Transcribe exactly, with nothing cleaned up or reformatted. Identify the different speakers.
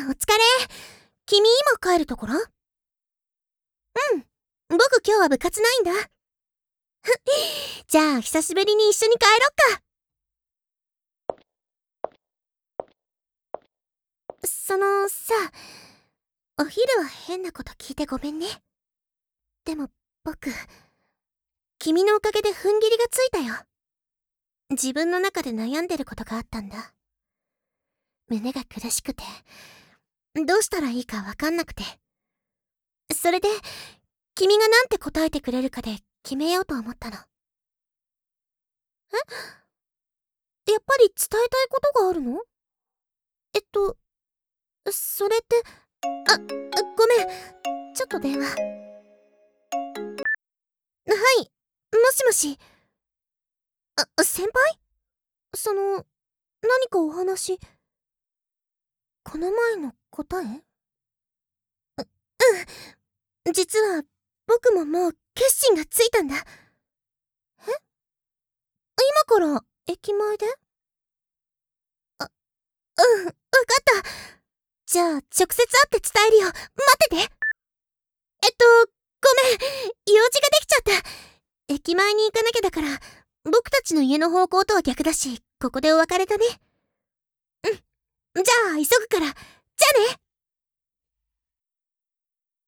Speaker 1: お疲れ。君今帰るところ？うん。僕今日は部活ないんだ。じゃあ久しぶりに一緒に帰ろっか。そのさ、お昼は変なこと聞いてごめんね。でも僕、君のおかげで踏ん切りがついたよ。自分の中で悩んでることがあったんだ。胸が苦しくて、どうしたらいいかわかんなくて。それで、君がなんて答えてくれるかで決めようと思ったの。え？やっぱり伝えたいことがあるの？えっと、それって、あ、ごめん。ちょっと電話。はい、もしもし。あ、先輩？その、何かお話。この前の答え？う、うん。実は、僕ももう決心がついたんだ。え？今から駅前で？あ、うん、わかった。じゃあ、直接会って伝えるよ。待ってて。えっと、ごめん。用事ができちゃった。駅前に行かなきゃだから、僕たちの家の方向とは逆だし、ここでお別れだね。うん。じゃあ、急ぐから。じゃあね。